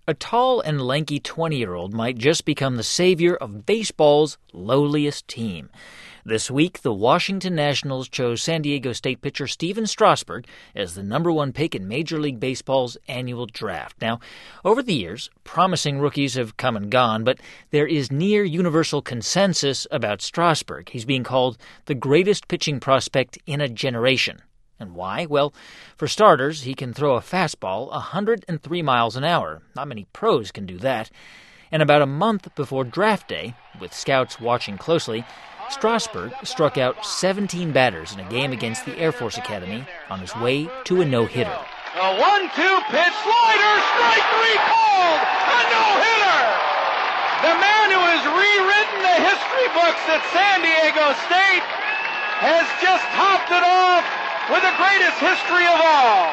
A tall and lanky 20-year-old might just become the savior of baseball's lowliest team. This week, the Washington Nationals chose San Diego State pitcher Stephen Strasburg as the number one pick in Major League Baseball's annual draft. Now, over the years, promising rookies have come and gone, but there is near universal consensus about Strasburg. He's being called the greatest pitching prospect in a generation. And why? Well, for starters, he can throw a fastball 103 miles an hour. Not many pros can do that. And about a month before draft day, with scouts watching closely, Strasburg struck out 17 batters in a game against the Air Force Academy on his way to a no-hitter. A 1-2 pitch, slider, strike three called, a no-hitter! The man who has rewritten the history books at San Diego State has just topped it off with the greatest history of all.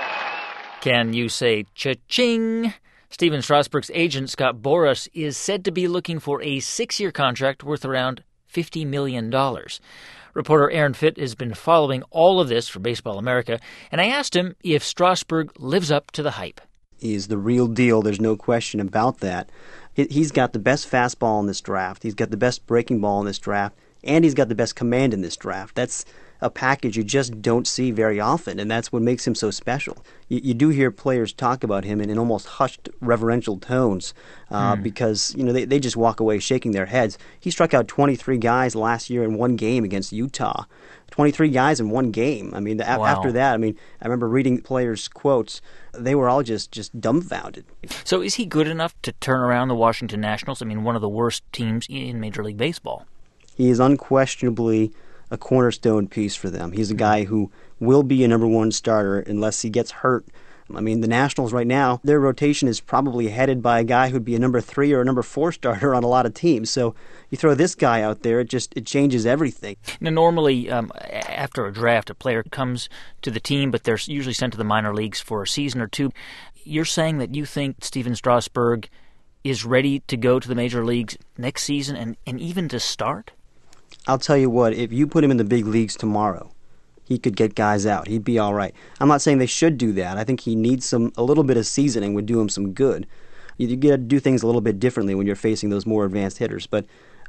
Can you say cha-ching? Stephen Strasburg's agent, Scott Boras, is said to be looking for a 6-year contract worth around $50 million. Reporter Aaron Fitt has been following all of this for Baseball America, and I asked him if Strasburg lives up to the hype. He's the real deal. There's no question about that. He's got the best fastball in this draft. He's got the best breaking ball in this draft, and he's got the best command in this draft. That's a package you just don't see very often, and that's what makes him so special. You do hear players talk about him in almost hushed, reverential tones because they just walk away shaking their heads. He struck out 23 guys last year in one game against Utah. 23 guys in one game. I mean, Wow. After that, I remember reading players' quotes. They were all just dumbfounded. So is he good enough to turn around the Washington Nationals? I mean, one of the worst teams in Major League Baseball. He is unquestionably a cornerstone piece for them. He's a guy who will be a number one starter unless he gets hurt. I mean, the Nationals right now, their rotation is probably headed by a guy who'd be a number 3 or a number 4 starter on a lot of teams. So you throw this guy out there, it changes everything. Now, normally, after a draft, a player comes to the team, but they're usually sent to the minor leagues for a season or two. You're saying that you think Stephen Strasburg is ready to go to the major leagues next season and even to start? I'll tell you what, if you put him in the big leagues tomorrow, he could get guys out. He'd be all right. I'm not saying they should do that. I think he needs a little bit of seasoning would do him some good. You got to do things a little bit differently when you're facing those more advanced hitters. But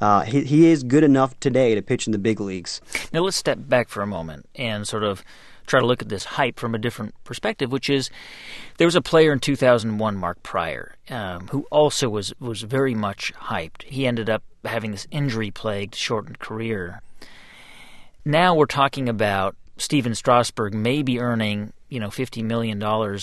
he is good enough today to pitch in the big leagues. Now let's step back for a moment and sort of try to look at this hype from a different perspective, which is there was a player in 2001, Mark Prior, who also was very much hyped. He ended up having this injury-plagued, shortened career. Now we're talking about Stephen Strasburg maybe earning, $50 million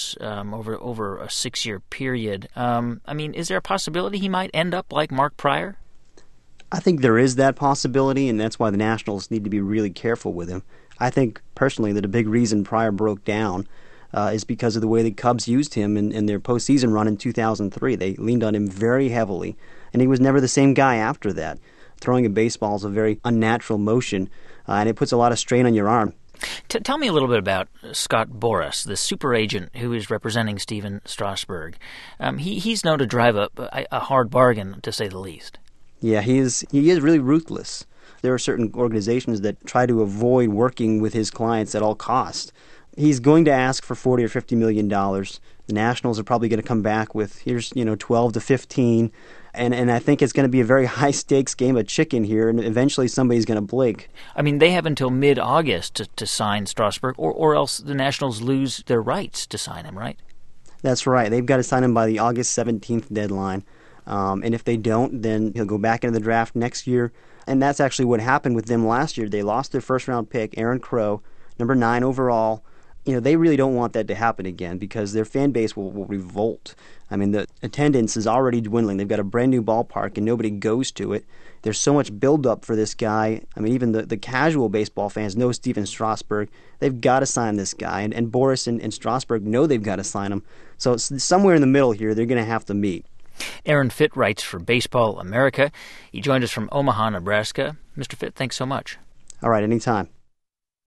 over a 6-year period. Is there a possibility he might end up like Mark Prior? I think there is that possibility, and that's why the Nationals need to be really careful with him. I think, personally, that a big reason Prior broke down is because of the way the Cubs used him in their postseason run in 2003. They leaned on him very heavily, and he was never the same guy after that. Throwing a baseball is a very unnatural motion, and it puts a lot of strain on your arm. Tell me a little bit about Scott Boras, the super agent who is representing Stephen Strasburg. He's known to drive a hard bargain, to say the least. Yeah, he is really ruthless. There are certain organizations that try to avoid working with his clients at all costs. He's going to ask for $40 or $50 million. The Nationals are probably going to come back with, here's 12 to 15. And I think it's going to be a very high-stakes game of chicken here, and eventually somebody's going to blink. I mean, they have until mid-August to sign Strasburg, or else the Nationals lose their rights to sign him, right? That's right. They've got to sign him by the August 17th deadline. And if they don't, then he'll go back into the draft next year. And that's actually what happened with them last year. They lost their first-round pick, Aaron Crow, number 9 overall. They really don't want that to happen again because their fan base will revolt. I mean, the attendance is already dwindling. They've got a brand-new ballpark, and nobody goes to it. There's so much build-up for this guy. I mean, even the casual baseball fans know Stephen Strasburg. They've got to sign this guy, and Boras and Strasburg know they've got to sign him. So it's somewhere in the middle here, they're going to have to meet. Aaron Fitt writes for Baseball America. He joined us from Omaha, Nebraska. Mr. Fitt, thanks so much. All right, anytime.